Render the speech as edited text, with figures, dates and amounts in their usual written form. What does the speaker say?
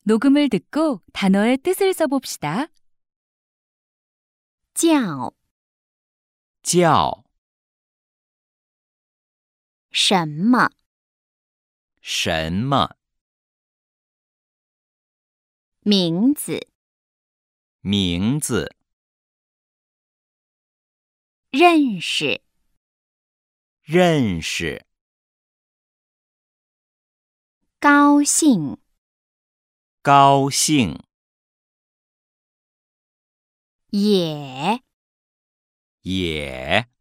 녹음을 듣고 단어의 뜻을 써봅시다. 叫叫什么？ 什么？ 名字？ 名字？ 认识？ 认识？ 高兴？ 高兴？ 也？ 也？